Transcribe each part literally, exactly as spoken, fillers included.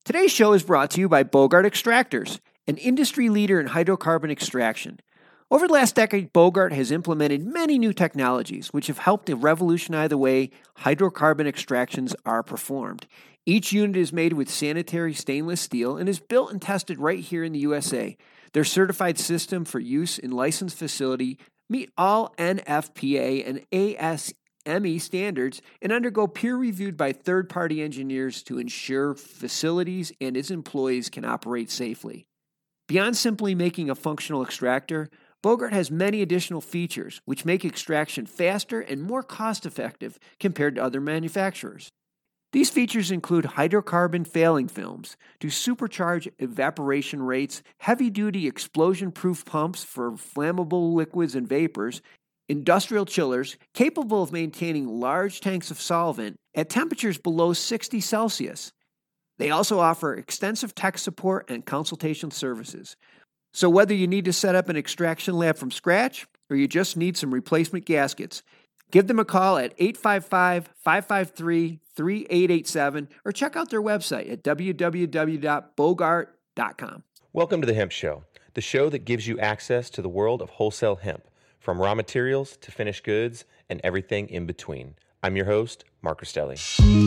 Today's show is brought to you by Bogart Extractors, an industry leader in hydrocarbon extraction. Over the last decade, Bogart has implemented many new technologies which have helped to revolutionize the way hydrocarbon extractions are performed. Each unit is made with sanitary stainless steel and is built and tested right here in the U S A. Their certified system for use in licensed facility meet all N F P A and A S M E standards and undergo peer reviewed by third-party engineers to ensure facilities and its employees can operate safely. Beyond simply making a functional extractor, Bogart has many additional features which make extraction faster and more cost-effective compared to other manufacturers. These features include hydrocarbon failing films to supercharge evaporation rates, heavy-duty explosion-proof pumps for flammable liquids and vapors, industrial chillers capable of maintaining large tanks of solvent at temperatures below sixty Celsius. They also offer extensive tech support and consultation services. So whether you need to set up an extraction lab from scratch or you just need some replacement gaskets, give them a call at eight five five, five five three, three eight eight seven or check out their website at w w w dot bogart dot com. Welcome to The Hemp Show, the show that gives you access to the world of wholesale hemp, from raw materials to finished goods and everything in between. I'm your host, Mark Rastelli.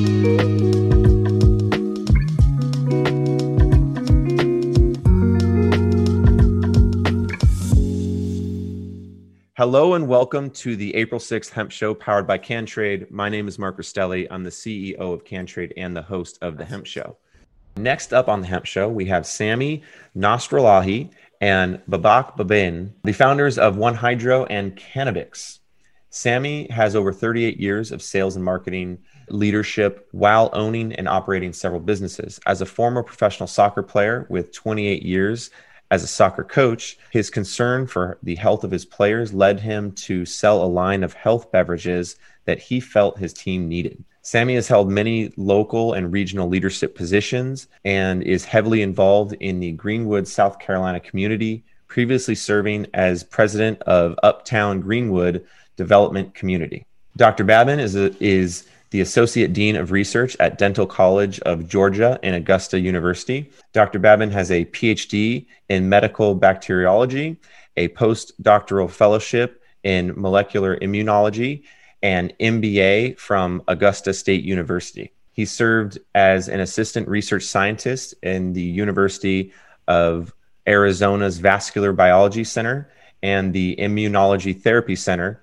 Hello and welcome to the April sixth Hemp Show powered by CanTrade. My name is Mark Rastelli. I'm the C E O of CanTrade and the host of The Hemp Show. Next up on The Hemp Show, we have Sami Nasrallah and Babak Babin, the founders of One Hydro and Cannabix. Sami has over thirty-eight years of sales and marketing leadership while owning and operating several businesses. As a former professional soccer player with twenty-eight years as a soccer coach, his concern for the health of his players led him to sell a line of health beverages that he felt his team needed. Sami has held many local and regional leadership positions and is heavily involved in the Greenwood, South Carolina community, previously serving as president of Uptown Greenwood Development Community. Doctor Babin is, a, is the Associate Dean of Research at Dental College of Georgia and Augusta University. Doctor Babin has a P H D in medical bacteriology, a postdoctoral fellowship in molecular immunology, and M B A from Augusta State University. He served as an assistant research scientist in the University of Arizona's Vascular Biology Center and the Immunology Therapy Center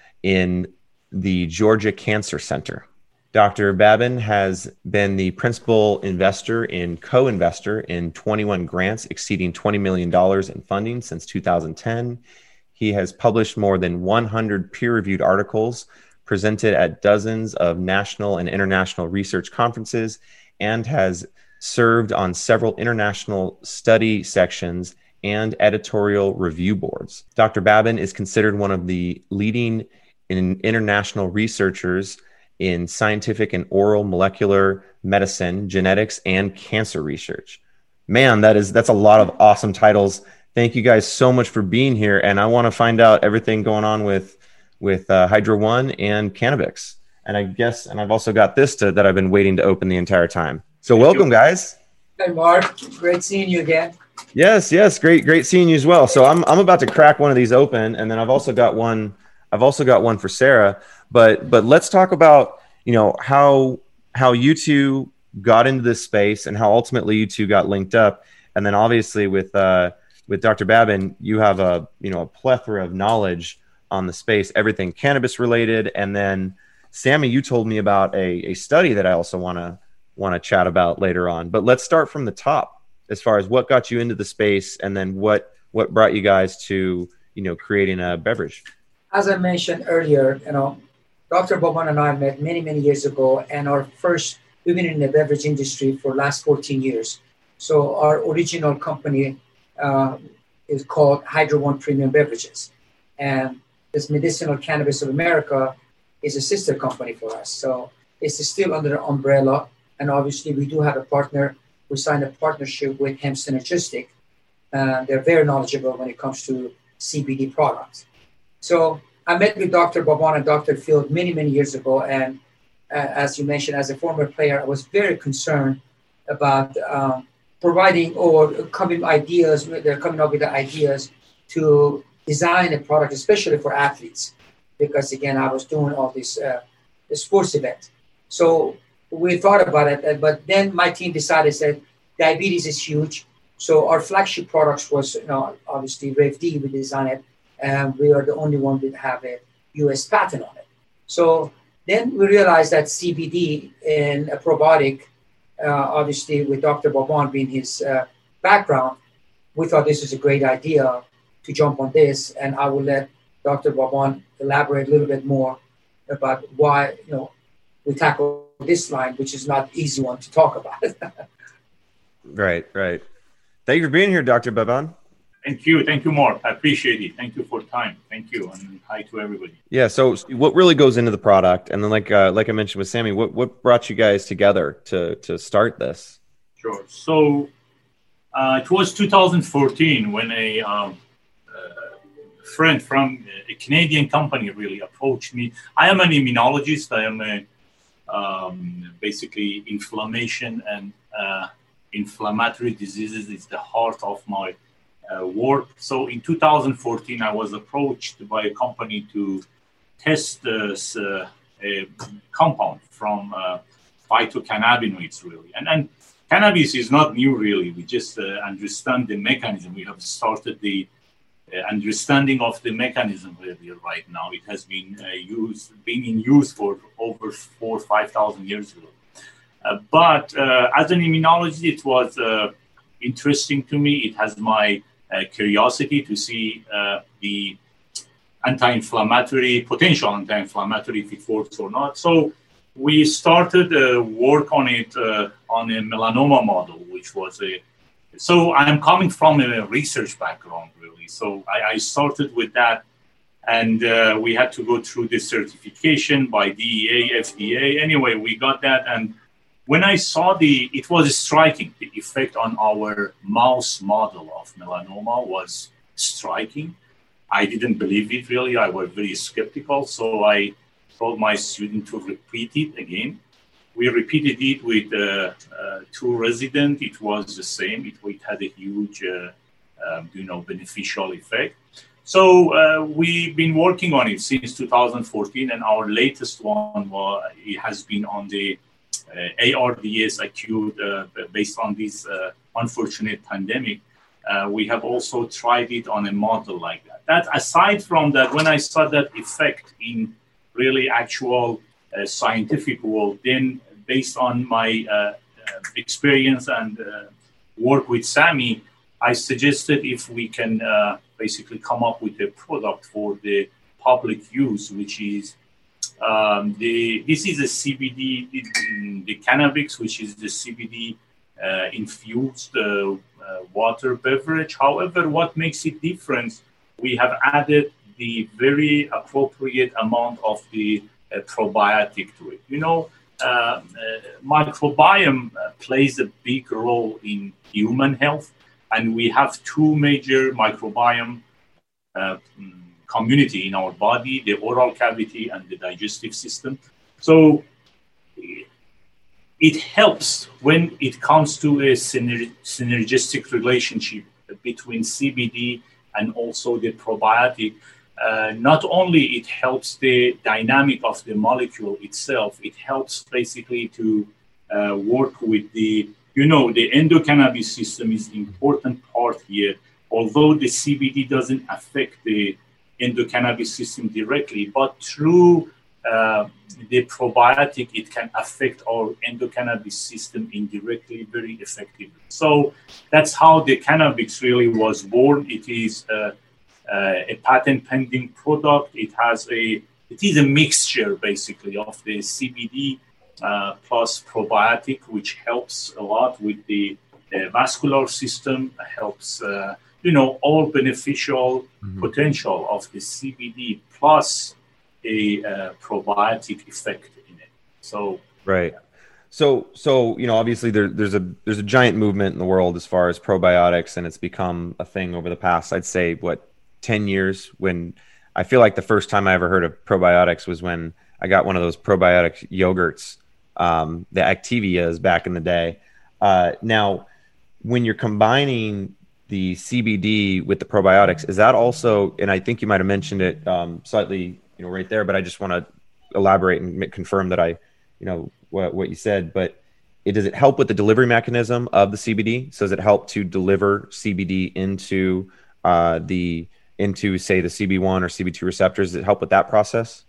in the Georgia Cancer Center. Doctor Babin has been the principal investor and co-investor in twenty-one grants exceeding twenty million dollars in funding since two thousand ten. He has published more than one hundred peer-reviewed articles, presented at dozens of national and international research conferences, and has served on several international study sections and editorial review boards. Doctor Babin is considered one of the leading in international researchers in scientific and oral molecular medicine, genetics, and cancer research. Man, that is that's a lot of awesome titles. Thank you guys so much for being here. And I want to find out everything going on with, with uh, Hydro One and Cannabix. And I guess, and I've also got this to, that I've been waiting to open the entire time. So Thank welcome, you. guys. Hey, Mark. Great seeing you again. Yes, yes. Great, great seeing you as well. So I'm, I'm about to crack one of these open, and then I've also got one, I've also got one for Sarah, but, but let's talk about, you know, how, how you two got into this space and how ultimately you two got linked up. And then obviously with, uh, with Doctor Babin, you have a, you know, a plethora of knowledge on the space, everything cannabis related. And then Sami, you told me about a, a study that I also want to, want to chat about later on, but let's start from the top as far as what got you into the space and then what, what brought you guys to, you know, creating a beverage. As I mentioned earlier, you know, Doctor Babin and I met many, many years ago, and our first, we've been in the beverage industry for the last fourteen years. So our original company uh, is called Hydro One Premium Beverages. And this Medicinal Cannabis of America is a sister company for us. So it's still under the umbrella. And obviously we do have a partner. We signed a partnership with Hemp Synergistic. Uh, they're very knowledgeable when it comes to C B D products. So I met with Doctor Babin and Doctor Field many, many years ago. And uh, as you mentioned, as a former player, I was very concerned about um, providing or coming ideas. They're coming up with the ideas to design a product, especially for athletes, because again, I was doing all this uh, sports event. So we thought about it, but then my team decided that diabetes is huge. So our flagship products was, you know, obviously RevD. We designed it, and we are the only one that have a U S patent on it. So then we realized that C B D in a probiotic, uh, obviously with Doctor Baban being his uh, background, we thought this is a great idea to jump on this, and I will let Doctor Baban elaborate a little bit more about why, you know, we tackle this line, which is not easy one to talk about. Right, right. Thank you for being here, Doctor Baban. Thank you. Thank you, Mark. I appreciate it. Thank you for time. Thank you. And hi to everybody. Yeah. So what really goes into the product? And then like, uh, like I mentioned with Sammy, what, what brought you guys together to, to start this? Sure. So uh, it was two thousand fourteen when a um, uh, friend from a Canadian company really approached me. I am an immunologist. I am a um, basically inflammation and uh, inflammatory diseases is the heart of my Uh, work. So in two thousand fourteen, I was approached by a company to test this uh, a compound from uh, phytocannabinoids, really. And, and cannabis is not new, really. We just uh, understand the mechanism. We have started the uh, understanding of the mechanism really right now. It has been uh, used, been in use for over four, five thousand years ago. Uh, but uh, as an immunologist, it was uh, interesting to me. It has my Uh, curiosity to see uh, the anti-inflammatory, potential anti-inflammatory, if it works or not. So we started uh, work on it uh, on a melanoma model, which was a, so I'm coming from a research background, really. So I, I started with that, and uh, we had to go through the certification by D E A, F D A. Anyway, we got that, and when I saw the, it was striking. The effect on our mouse model of melanoma was striking. I didn't believe it really. I was very skeptical. So I told my student to repeat it again. We repeated it with uh, uh, two residents. It was the same. It, it had a huge, uh, um, you know, beneficial effect. So uh, we've been working on it since two thousand fourteen, and our latest one was, it has been on the Uh, A R D S acute uh, based on this uh, unfortunate pandemic. Uh, we have also tried it on a model like that. That aside from that, when I saw that effect in really actual uh, scientific world, then based on my uh, uh, experience and uh, work with Sammy, I suggested if we can uh, basically come up with a product for the public use, which is Um, the, this is a C B D, the, the cannabis, which is the C B D uh, infused uh, uh, water beverage. However, what makes it different, we have added the very appropriate amount of the uh, probiotic to it. You know, uh, uh, microbiome uh, plays a big role in human health, and we have two major microbiome uh, community in our body, the oral cavity and the digestive system. So it helps when it comes to a syner- synergistic relationship between C B D and also the probiotic. Uh, not only it helps the dynamic of the molecule itself, it helps basically to uh, work with the, you know, the endocannabis system is the important part here. Although the C B D doesn't affect the endocannabis system directly, but through uh, the probiotic, it can affect our endocannabis system indirectly, very effectively. So that's how the cannabis really was born. It is uh, uh, a patent pending product. It has a, it is a mixture basically of the C B D uh, plus probiotic, which helps a lot with the, the vascular system, helps uh, you know, all beneficial mm-hmm. potential of the C B D plus a uh, probiotic effect in it. So, right. So, so, you know, obviously there, there's a, there's a giant movement in the world as far as probiotics, and it's become a thing over the past, I'd say, what, ten years, when I feel like the first time I ever heard of probiotics was when I got one of those probiotic yogurts, um, the Activias back in the day. Uh, now, when you're combining the C B D with the probiotics, is that also, and I think you might have mentioned it um, slightly, you know, right there, but I just want to elaborate and confirm that I, you know, what, what you said, but it, does it help with the delivery mechanism of the C B D? So does it help to deliver C B D into uh, the, into say the C B one or C B two receptors? Does it help with that process?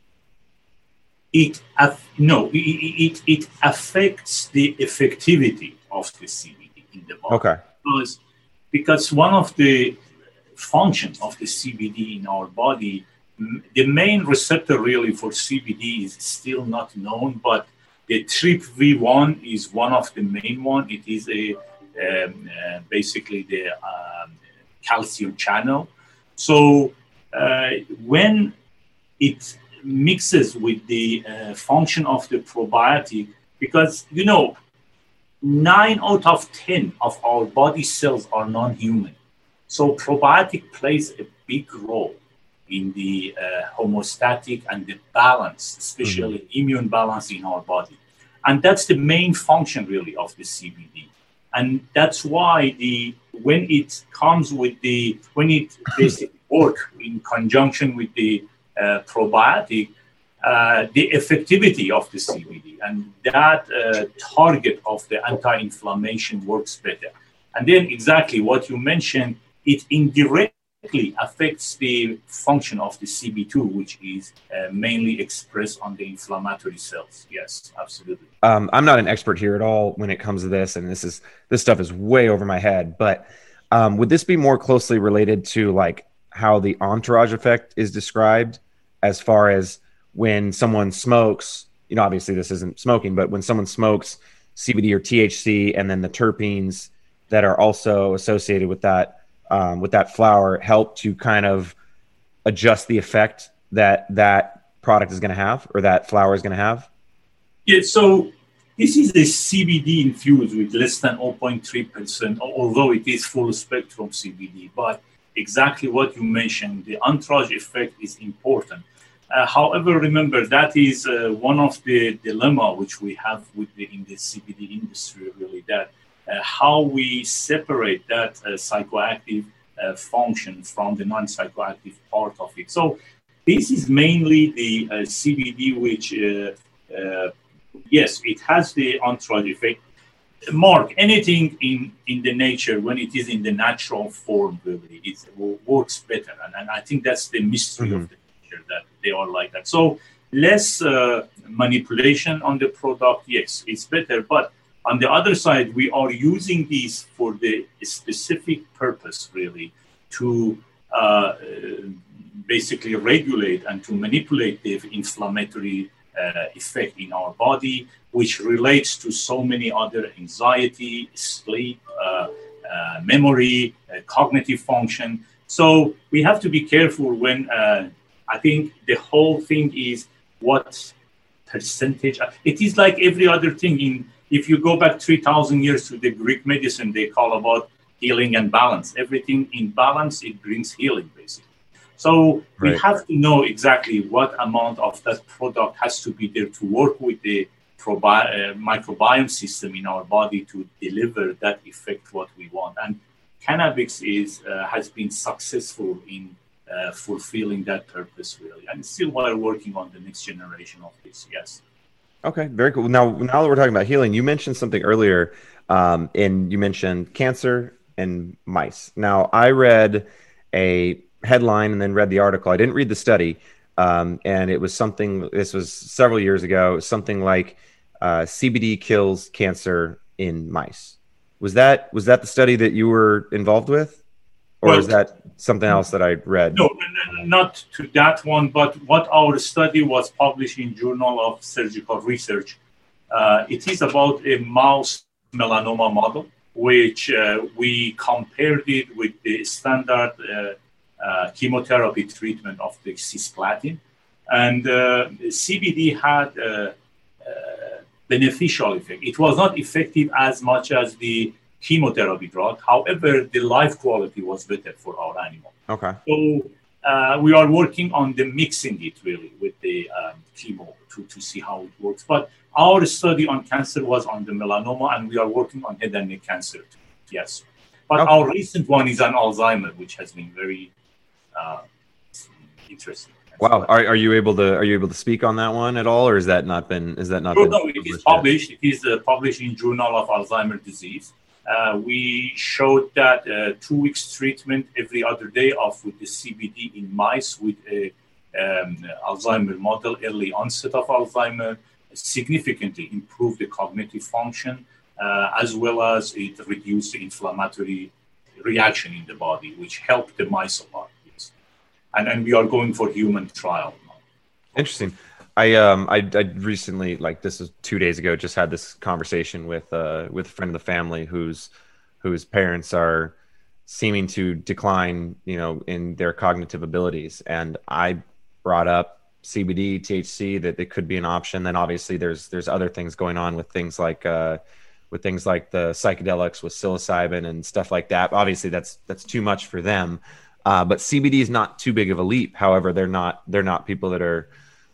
It, no, it, it, it affects the effectivity of the C B D in the body. Okay. Because, because one of the functions of the C B D in our body, the main receptor really for C B D is still not known, but the T R P V one is one of the main one. It is a um, uh, basically the um, calcium channel. So uh, when it mixes with the uh, function of the probiotic, because, you know, nine out of ten of our body cells are non-human. So probiotic plays a big role in the uh, homeostatic and the balance, especially mm-hmm. immune balance in our body. And that's the main function really of the C B D. And that's why the when it comes with the, when it basically works in conjunction with the uh, probiotic, uh, the effectivity of the C B D and that uh, target of the anti-inflammation works better. And then exactly what you mentioned, it indirectly affects the function of the C B two, which is uh, mainly expressed on the inflammatory cells. Yes, absolutely. Um, I'm not an expert here at all when it comes to this, and this is this stuff is way over my head. But um, would this be more closely related to like how the entourage effect is described, as far as when someone smokes? You know, obviously this isn't smoking, but when someone smokes C B D or T H C, and then the terpenes that are also associated with that. Um, with that flower help to kind of adjust the effect that that product is going to have, or that flower is going to have? Yeah, so this is a C B D infused with less than zero point three percent, although it is full spectrum C B D. But exactly what you mentioned, the entourage effect is important. Uh, however, remember, that is uh, one of the dilemma which we have with the, in the C B D industry, really, that Uh, how we separate that uh, psychoactive uh, function from the non-psychoactive part of it. So this is mainly the uh, C B D, which, uh, uh, yes, it has the entourage effect. Mark, anything in, in the nature, when it is in the natural form, really, it works better. And, and I think that's the mystery mm-hmm. of the nature, that they are like that. So less uh, manipulation on the product, yes, it's better. But on the other side, we are using these for the specific purpose, really, to uh, basically regulate and to manipulate the inflammatory uh, effect in our body, which relates to so many other anxiety, sleep, uh, uh, memory, uh, cognitive function. So we have to be careful when uh, I think the whole thing is what percentage. It is like every other thing in. If you go back three thousand years to the Greek medicine, they call about healing and balance. Everything in balance, it brings healing, basically. So we right. have to know exactly what amount of that product has to be there to work with the probi- uh, microbiome system in our body to deliver that effect what we want. And cannabis is uh, has been successful in uh, fulfilling that purpose, really. And still we're working on the next generation of this, yes. Okay, very cool. Now, now that we're talking about healing, you mentioned something earlier, um, and you mentioned cancer and mice. Now, I read a headline and then read the article. I didn't read the study, um, and it was something, this was several years ago, something like uh, C B D kills cancer in mice. Was that was that the study that you were involved with? Or well, is that something else that I read? No, not to that one, but what our study was published in Journal of Surgical Research. Uh, it is about a mouse melanoma model, which uh, we compared it with the standard uh, uh, chemotherapy treatment of the cisplatin. And uh, C B D had a, a beneficial effect. It was not effective as much as the chemotherapy drug. However, the life quality was better for our animal. Okay. So uh, we are working on the mixing it really with the um, chemo to, to see how it works. But our study on cancer was on the melanoma, and we are working on head and neck cancer too. Yes. But Okay. our recent one is on Alzheimer, which has been very uh, interesting. Wow. Are, are you able to are you able to speak on that one at all, or is that not been is that not No, been no, it is published. It is uh, published in Journal of Alzheimer's Disease. Uh, we showed that uh, two weeks treatment every other day of with the C B D in mice with a um, Alzheimer model, early onset of Alzheimer, significantly improved the cognitive function, uh, as well as it reduced the inflammatory reaction in the body, which helped the mice a lot. Yes. And, and we are going for human trial now. Interesting. I um I, I recently, like this is two days ago, just had this conversation with uh with a friend of the family whose whose parents are seeming to decline, you know, in their cognitive abilities, and I brought up C B D, T H C, that it could be an option. Then obviously there's there's other things going on with things like uh with things like the psychedelics with psilocybin and stuff like that. Obviously that's that's too much for them, uh, but C B D is not too big of a leap. However, they're not they're not people that are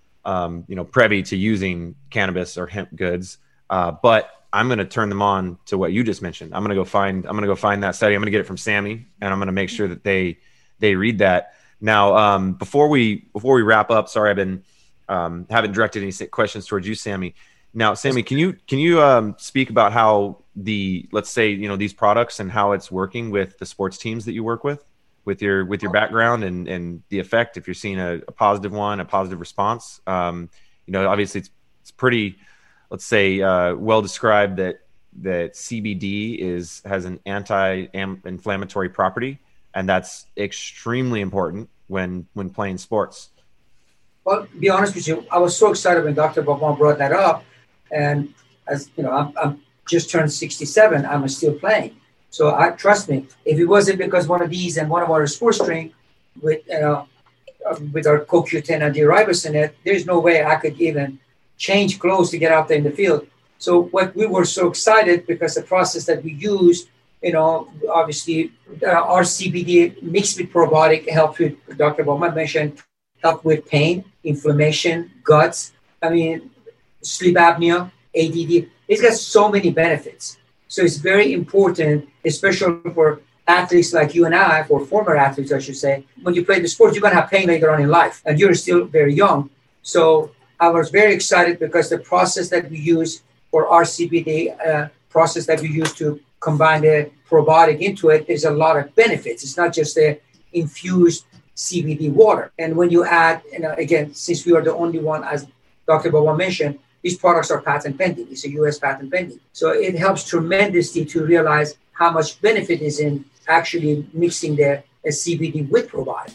Um, you know, privy to using cannabis or hemp goods. Uh, but I'm going to turn them on to what you just mentioned. I'm going to go find, I'm going to go find that study. I'm going to get it from Sammy, and I'm going to make sure that they, they read that. Now, um, before we, before we wrap up, sorry, I've been, um, haven't directed any questions towards you, Sammy. Now, Sammy, can you, can you, um, speak about how the, let's say, you know, these products and how it's working with the sports teams that you work with? with your with your background and and the effect, if you're seeing a, a positive one, a positive response. Um, you know, obviously it's it's pretty, let's say, uh, well described that that C B D is has an anti-inflammatory property, and that's extremely important when when playing sports. Well, to be honest with you, I was so excited when Doctor Bobon brought that up, and as you know, I'm, I'm just turned sixty-seven. I'm still playing. So I trust me, if it wasn't because one of these and one of our sports drink with uh, with our C O Q ten and D-ribose in it, there's no way I could even change clothes to get out there in the field. So what we were so excited because the process that we used, you know, obviously uh, our C B D mixed with probiotic helped with, Doctor Bowman mentioned, helped with pain, inflammation, guts, I mean, sleep apnea, A D D. It's got so many benefits. So it's very important, especially for athletes like you and I, for former athletes, I should say. When you play the sport, you're going to have pain later on in life, and you're still very young. So I was very excited because the process that we use for our C B D, uh, process that we use to combine the probiotic into it, there's a lot of benefits. It's not just the infused C B D water. And when you add, you know, again, since we are the only one, as Doctor Boba mentioned, these products are patent pending. It's a U S patent pending. So it helps tremendously to realize how much benefit is in actually mixing the C B D with probiotic.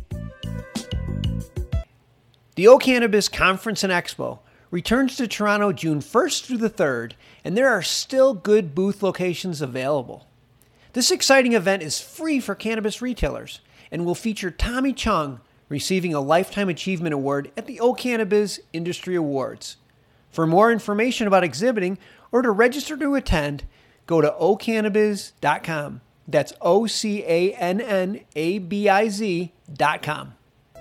The O Cannabis Conference and Expo returns to Toronto June first through the third, and there are still good booth locations available. This exciting event is free for cannabis retailers and will feature Tommy Chung receiving a Lifetime Achievement Award at the O Cannabis Industry Awards. For more information about exhibiting or to register to attend, go to o cannabiz dot com. That's O C A N N A B I Z dot com.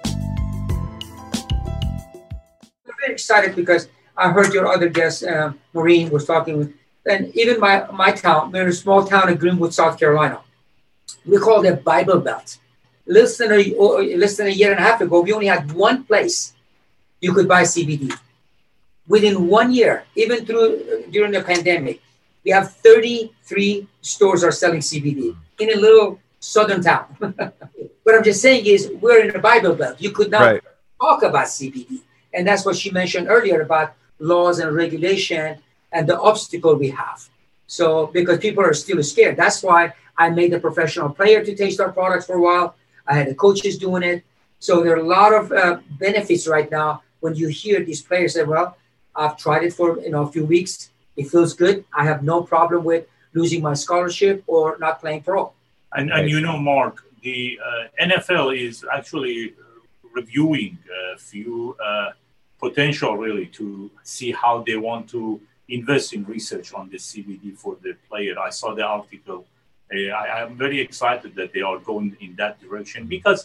I'm very excited because I heard your other guest, uh, Maureen, was talking with, and even my, my town, we're in a small town in Greenwood, South Carolina. We call it Bible Belt. Less than, a, less than a year and a half ago, we only had one place you could buy C B D. Within one year, even through during the pandemic, we have thirty-three stores are selling C B D in a little southern town. What I'm just saying is we're in a Bible Belt. You could not right. talk about C B D. And that's what she mentioned earlier about laws and regulation and the obstacle we have. So because people are still scared. That's why I made a professional player to taste our products for a while. I had the coaches doing it. So there are a lot of uh, benefits right now when you hear these players say, well, I've tried it for you know a few weeks. It feels good. I have no problem with losing my scholarship or not playing pro. And, and you know, Mark, the uh, N F L is actually reviewing a few uh, potential really to see how they want to invest in research on the C B D for the player. I saw the article. Uh, I am very excited that they are going in that direction because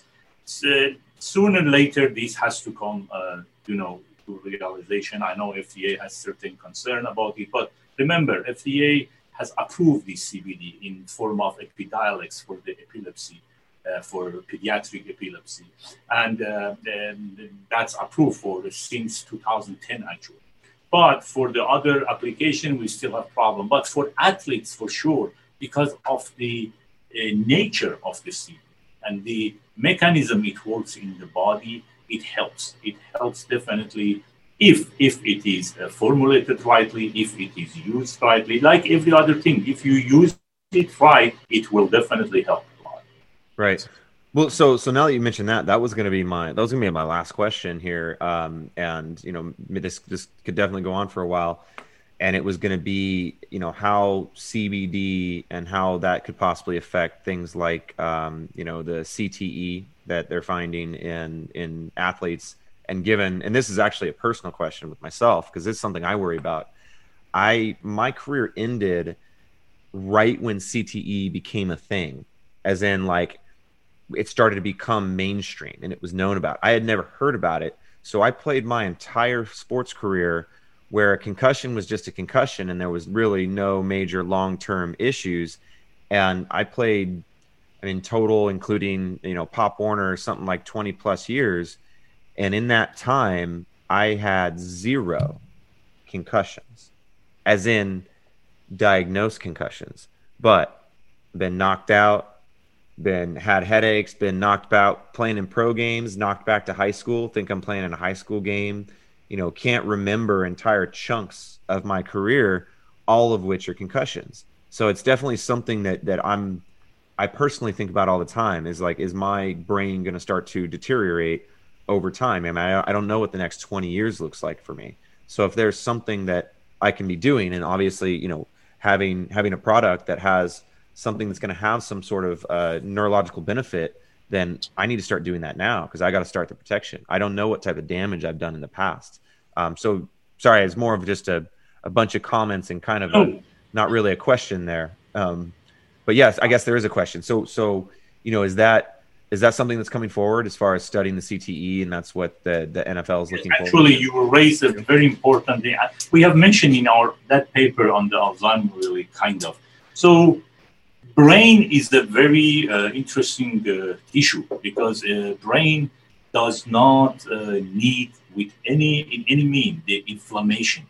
uh, sooner or later, this has to come, uh, you know, to realization. I know F D A has certain concern about it, but remember, F D A has approved this C B D in form of Epidiolex for the epilepsy, uh, for pediatric epilepsy, and, uh, and that's approved for since two thousand ten actually. But for the other application, we still have problem. But for athletes, for sure, because of the uh, nature of the C B D and the mechanism it works in the body, it helps. It helps definitely if if it is uh, formulated rightly, if it is used rightly. Like every other thing, if you use it right, it will definitely help a lot. Right. Well, so so now that you mentioned that, that was going to be my that was going to be my last question here, um, and you know this this could definitely go on for a while, and it was going to be you know how C B D and how that could possibly affect things like um, you know the C T E that they're finding in in athletes, and given and this is actually a personal question with myself because it's something I worry about. I my career ended right when C T E became a thing, as in like. It started to become mainstream and it was known about. I had never heard about it. So I played my entire sports career where a concussion was just a concussion and there was really no major long-term issues. And I played, I mean, total, including, you know, Pop Warner, something like twenty plus years. And in that time, I had zero concussions, as in diagnosed concussions, but been knocked out, been had headaches, been knocked out playing in pro games, knocked back to high school, think I'm playing in a high school game, you know, can't remember entire chunks of my career, all of which are concussions. So it's definitely something that that I'm I personally think about all the time is like, is my brain going to start to deteriorate over time? I mean, I, I don't know what the next twenty years looks like for me. So if there's something that I can be doing, and obviously, you know, having having a product that has something that's going to have some sort of uh, neurological benefit, then I need to start doing that now because I got to start the protection. I don't know what type of damage I've done in the past. Um, so sorry, it's more of just a, a bunch of comments and kind of a, not really a question there. Um, but yes, I guess there is a question. So, so, you know, is that, is that something that's coming forward as far as studying the C T E, and that's what the, the N F L is looking for? Actually, you raised a very important thing. We have mentioned in our, that paper on the Alzheimer, really kind of. So, brain is a very uh, interesting uh, issue because uh, brain does not uh, need with any in any mean the inflammation.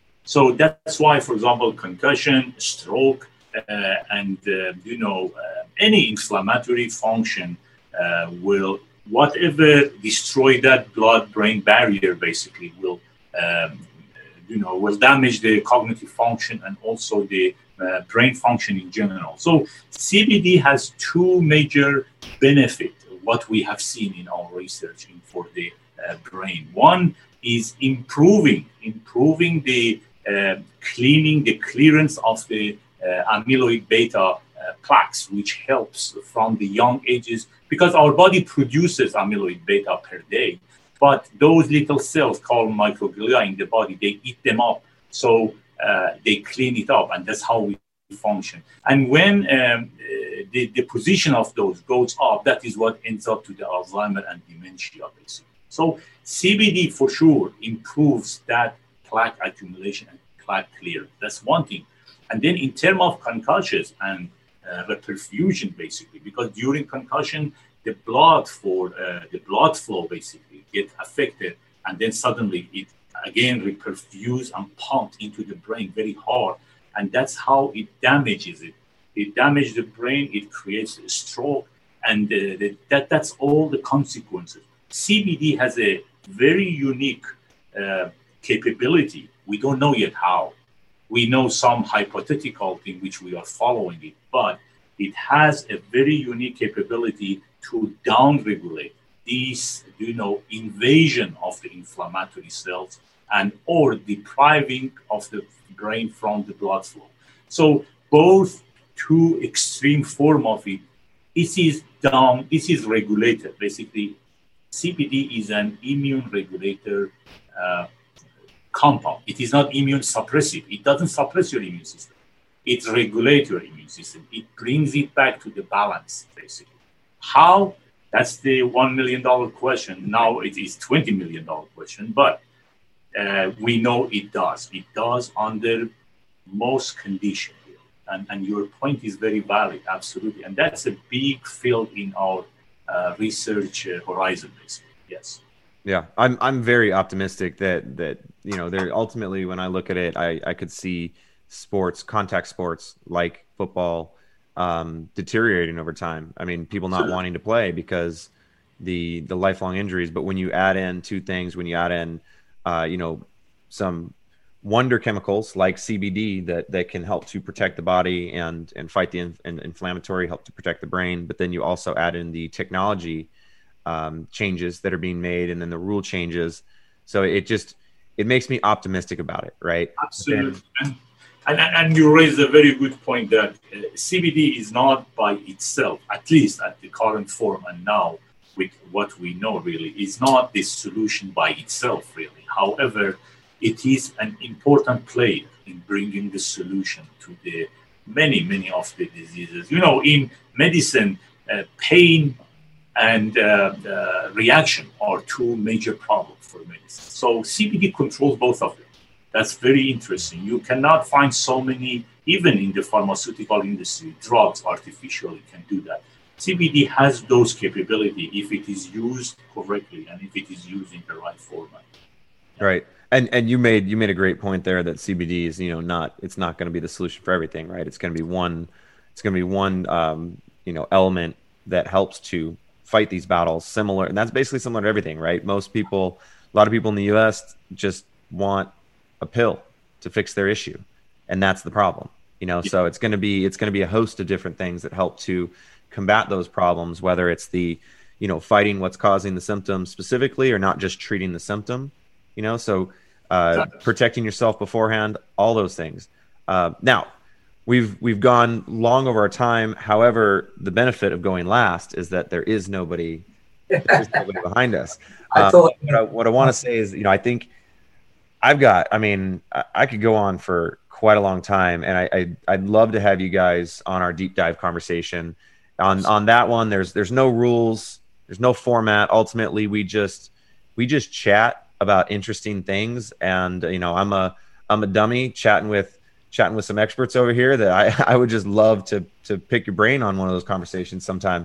So that's why, for example, concussion, stroke, uh, and uh, you know uh, any inflammatory function uh, will whatever destroy that blood-brain barrier basically will um, you know will damage the cognitive function and also the Uh, brain function in general. So C B D has two major benefits, what we have seen in our research in, for the uh, brain. One is improving, improving the uh, cleaning, the clearance of the uh, amyloid beta uh, plaques, which helps from the young ages because our body produces amyloid beta per day. But those little cells called microglia in the body, they eat them up. So Uh, they clean it up, and that's how we function. And when um, uh, the, the position of those goes up, that is what ends up to the Alzheimer and dementia, basically. So C B D for sure improves that plaque accumulation and plaque clearance. That's one thing. And then in terms of concussions and uh, reperfusion, basically, because during concussion, the blood for uh, the blood flow basically get affected, and then suddenly it again reperfuse and pumped into the brain very hard, and that's how it damages it. It damages the brain, it creates a stroke, and uh, the, that that's all the consequences. C B D has a very unique uh, capability. We don't know yet how. We know some hypothetical thing which we are following it, but it has a very unique capability to downregulate these, you know, invasion of the inflammatory cells and or depriving of the brain from the blood flow. So both two extreme form of it, this is down, this is regulated. Basically, C B D is an immune regulator uh, compound. It is not immune suppressive. It doesn't suppress your immune system. It regulates your immune system. It brings it back to the balance, basically. How? That's the one million dollar question. Now it is twenty million dollar question, but uh, we know it does. It does under most conditions. And, and your point is very valid, absolutely. And that's a big field in our uh, research uh, horizon, basically. Yes. Yeah, I'm I'm very optimistic that that you know there ultimately when I look at it, I I could see sports, contact sports like football, um, deteriorating over time. I mean, people not wanting to play because the the lifelong injuries. But when you add in two things, when you add in, uh, you know, some wonder chemicals like C B D that that can help to protect the body and and fight the in, and inflammatory, help to protect the brain. But then you also add in the technology um, changes that are being made, and then the rule changes. So it just it makes me optimistic about it, right? Absolutely. And, and, and you raised a very good point that uh, C B D is not by itself, at least at the current form and now with what we know really, is not the solution by itself really. However, it is an important player in bringing the solution to the many, many of the diseases. You know, in medicine, uh, pain and uh, uh, reaction are two major problems for medicine. So C B D controls both of them. That's very interesting. You cannot find so many, even in the pharmaceutical industry, drugs artificially can do that. C B D has those capabilities if it is used correctly and if it is used in the right format. Right. And and you made you made a great point there that C B D is, you know, not it's not going to be the solution for everything, right? It's going to be one it's going to be one um, you know, element that helps to fight these battles similar, and that's basically similar to everything, right? Most people, a lot of people in the U S just want a pill to fix their issue, and that's the problem, you know. So it's going to be it's going to be a host of different things that help to combat those problems, whether it's the, you know, fighting what's causing the symptoms specifically or not just treating the symptom. You know, so uh, protecting yourself beforehand, all those things. Uh, now, we've we've gone long over our time. However, the benefit of going last is that there is nobody, there is nobody behind us. Um, what I, what I want to say is, you know, I think I've got. I mean, I, I could go on for quite a long time, and I, I I'd love to have you guys on our deep dive conversation. On on that one, there's there's no rules, there's no format. Ultimately, we just we just chat about interesting things, and you know, I'm a I'm a dummy chatting with chatting with some experts over here that I, I would just love to to pick your brain on one of those conversations sometime.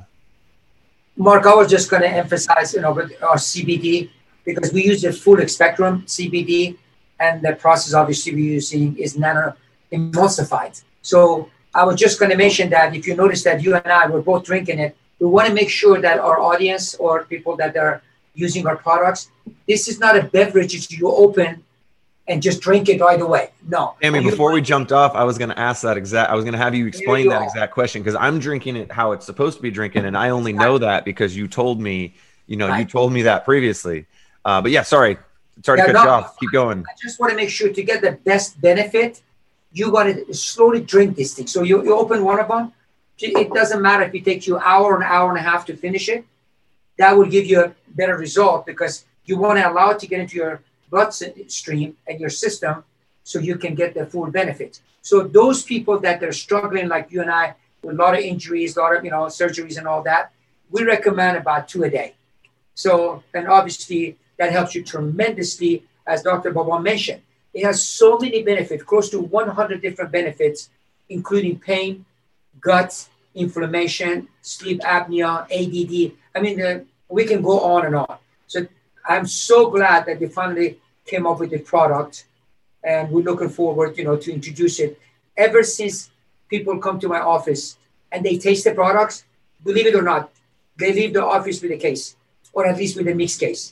Mark, I was just going to emphasize, you know, with our C B D, because we use the full spectrum C B D, and the process obviously we're using is nano emulsified. So I was just going to mention that if you notice that you and I were both drinking it, we want to make sure that our audience or people that are using our products, this is not a beverage that you open and just drink it right away. No. I mean, before we jumped off, I was going to ask that exact, I was going to have you explain you that are. exact question, because I'm drinking it how it's supposed to be drinking. And I only know that because you told me, you know, right. you told me that previously. Uh, but yeah, sorry. Sorry yeah, to cut no, you off. Keep going. I just want to make sure to get the best benefit, you got to slowly drink this thing. So you, you open one of them. It doesn't matter if it takes you an hour, an hour and a half to finish it. That will give you a better result, because you want to allow it to get into your bloodstream and your system so you can get the full benefit. So those people that are struggling like you and I with a lot of injuries, a lot of, you know, surgeries and all that, we recommend about two a day. So, and obviously that helps you tremendously, as Doctor Baban mentioned. It has so many benefits, close to one hundred different benefits, including pain, gut, inflammation, sleep apnea, A D D. I mean, uh, we can go on and on. So I'm so glad that they finally came up with the product, and we're looking forward, you know, to introduce it. Ever since people come to my office and they taste the products, believe it or not, they leave the office with a case, or at least with a mixed case.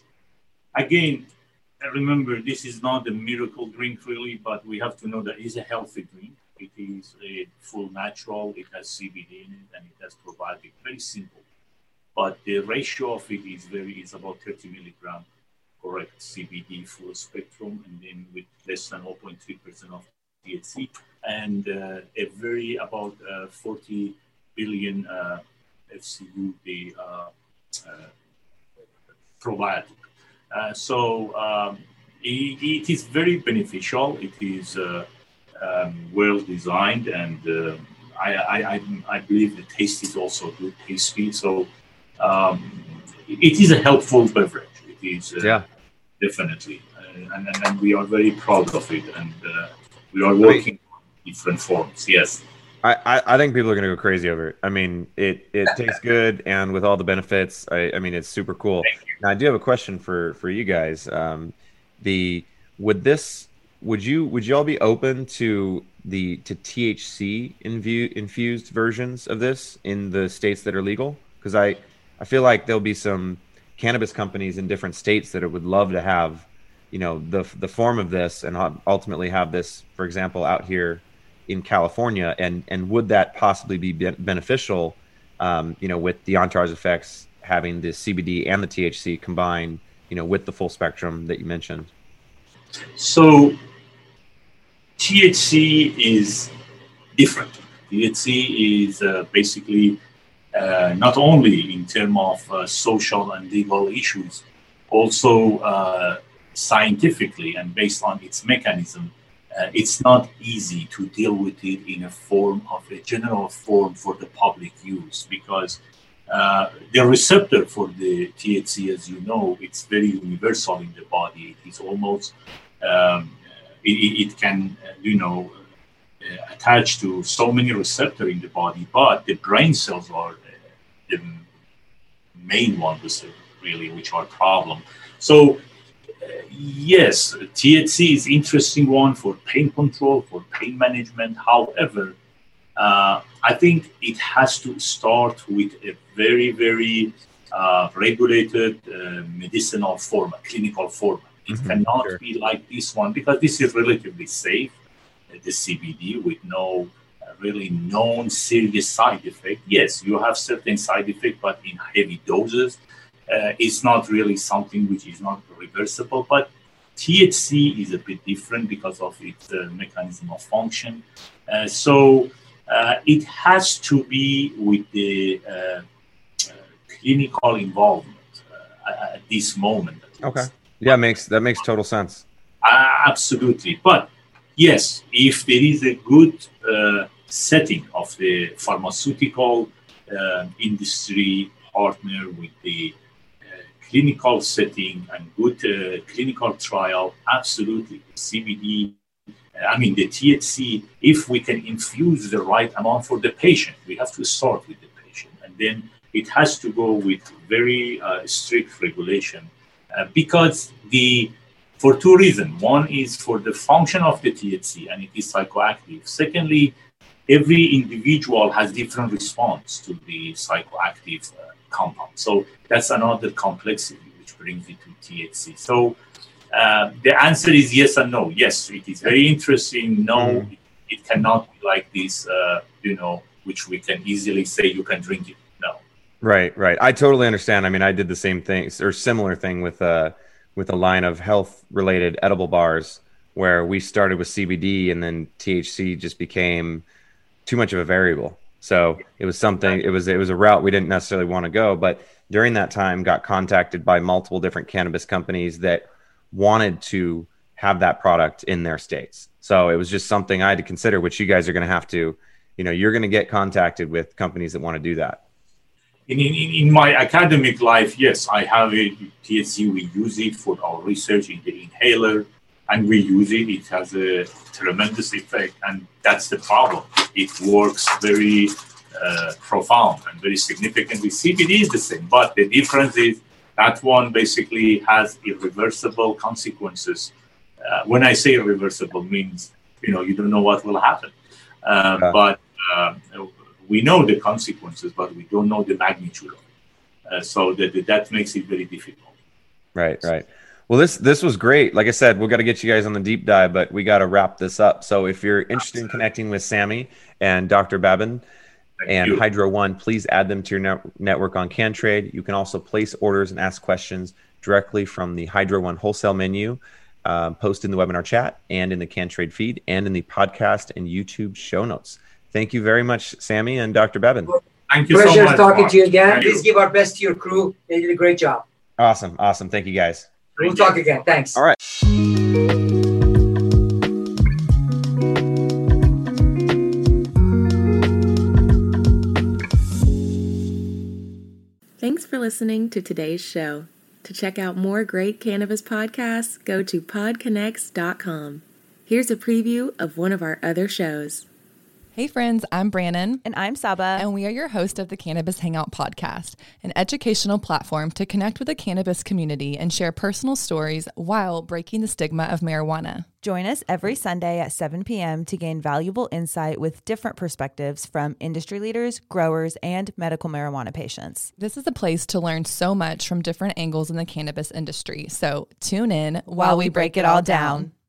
Again, remember, this is not a miracle drink really, but we have to know that it's a healthy drink. It is a full natural, it has C B D in it, and it has probiotic, very simple. But the ratio of it is very, it's about thirty milligram correct C B D full spectrum, and then with less than zero point three percent of T H C, and uh, a very about uh, forty billion uh, F C U, the uh, uh, probiotic. Uh, so um, it, it is very beneficial. It is uh, um, well designed, and uh, I, I, I, I believe the taste is also good, tasty. So um, it is a helpful beverage. It is uh, yeah. definitely, uh, and, and, and we are very proud of it, and uh, we are working on different forms. Yes. I, I, I think people are going to go crazy over it. I mean, it, it tastes good, and with all the benefits, I, I mean, it's super cool. Now, I do have a question for, for you guys. Um, the would this would you would you all be open to the to T H C infu- infused versions of this in the states that are legal? Because I, I feel like there'll be some cannabis companies in different states that would love to have, you know, the the form of this, and ultimately have this, for example, out here in California, and and would that possibly be beneficial, um, you know, with the entourage effects, having the C B D and the T H C combined, you know, with the full spectrum that you mentioned? So T H C is different. T H C is uh, basically uh, not only in terms of uh, social and legal issues, also uh, scientifically and based on its mechanism. Uh, it's not easy to deal with it in a form of a general form for the public use, because uh, the receptor for the T H C, as you know, it's very universal in the body. It is almost, um, it, it can, uh, you know, uh, attach to so many receptors in the body, but the brain cells are uh, the main ones, really, which are problem. So, yes, T H C is interesting one for pain control, for pain management. However, uh, I think it has to start with a very, very uh, regulated uh, medicinal format, clinical format. It Mm-hmm, cannot sure. be like this one, because this is relatively safe, uh, the C B D, with no uh, really known serious side effect. Yes, you have certain side effect, but in heavy doses. Uh, it's not really something which is not reversible, but T H C is a bit different because of its uh, mechanism of function. Uh, so uh, it has to be with the uh, uh, clinical involvement uh, at this moment. Okay. Yeah, makes that makes total sense. Uh, absolutely. But yes, if there is a good uh, setting of the pharmaceutical uh, industry partner with the clinical setting and good uh, clinical trial, absolutely. C B D, I mean the T H C, if we can infuse the right amount for the patient, we have to start with the patient. And then it has to go with very uh, strict regulation uh, because the, for two reasons. One is for the function of the T H C, and it is psychoactive. Secondly, every individual has different response to the psychoactive uh, compound. So that's another complexity which brings it to T H C. So uh, the answer is yes and no. Yes, it is very interesting. No, mm. it, it cannot be like this, uh, you know, which we can easily say you can drink it. No. Right, right. I totally understand. I mean, I did the same thing or similar thing with uh, with a line of health-related edible bars where we started with C B D and then T H C just became too much of a variable. So it was something, it was, it was a route we didn't necessarily want to go, but during that time got contacted by multiple different cannabis companies that wanted to have that product in their states. So it was just something I had to consider, which you guys are going to have to, you know, you're going to get contacted with companies that want to do that. In, in, in my academic life, yes, I have a T H C. We use it for our research in the inhaler, and we use it. It has a tremendous effect, and that's the problem. It works very uh, profound and very significantly. C B D is the same, but the difference is that one basically has irreversible consequences. Uh, when I say irreversible, means you know you don't know what will happen, uh, yeah. but uh, we know the consequences, but we don't know the magnitude of it. Uh, so that that makes it very difficult. Right, right. Well, this this was great. Like I said, we've got to get you guys on the deep dive, but we got to wrap this up. So if you're interested in connecting with Sami and Doctor Babin Thank and you. Hydro One, please add them to your net- network on CanTrade. You can also place orders and ask questions directly from the Hydro One wholesale menu, um, post in the webinar chat and in the CanTrade feed and in the podcast and YouTube show notes. Thank you very much, Sami and Doctor Babin. Thank you Pleasure so much. talking Mark. to you again. Thank Please you. give our best to your crew. They did a great job. Awesome, awesome. Thank you, guys. We'll Thank talk you. again. Thanks. All right. Thanks for listening to today's show. To check out more great cannabis podcasts, go to pod connects dot com. Here's a preview of one of our other shows. Hey friends, I'm Brannon. And I'm Saba. And we are your host of the Cannabis Hangout podcast, an educational platform to connect with the cannabis community and share personal stories while breaking the stigma of marijuana. Join us every Sunday at seven p.m. to gain valuable insight with different perspectives from industry leaders, growers, and medical marijuana patients. This is a place to learn so much from different angles in the cannabis industry. So tune in while, while we break, break it all down. down.